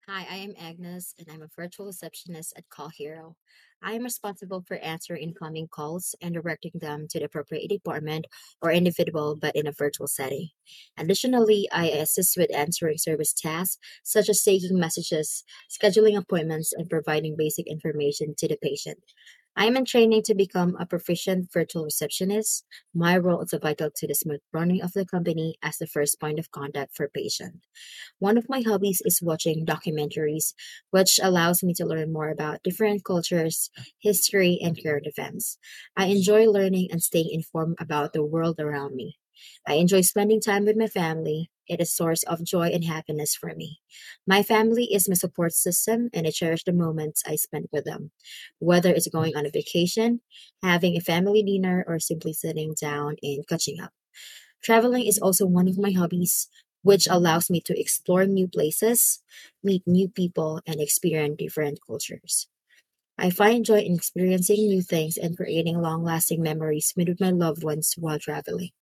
Hi, I am Agnes, and I'm a virtual receptionist at Call Hero. I am responsible for answering incoming calls and directing them to the appropriate department or individual, but in a virtual setting. Additionally, I assist with answering service tasks such as taking messages, scheduling appointments, and providing basic information to the patient. I am in training to become a proficient virtual receptionist. My role is vital to the smooth running of the company as the first point of contact for patients. One of my hobbies is watching documentaries, which allows me to learn more about different cultures, history, and current events. I enjoy learning and staying informed about the world around me. I enjoy spending time with my family. It is a source of joy and happiness for me. My family is my support system, and I cherish the moments I spend with them. Whether it's going on a vacation, having a family dinner, or simply sitting down and catching up. Traveling is also one of my hobbies, which allows me to explore new places, meet new people, and experience different cultures. I find joy in experiencing new things and creating long lasting memories with my loved ones while traveling.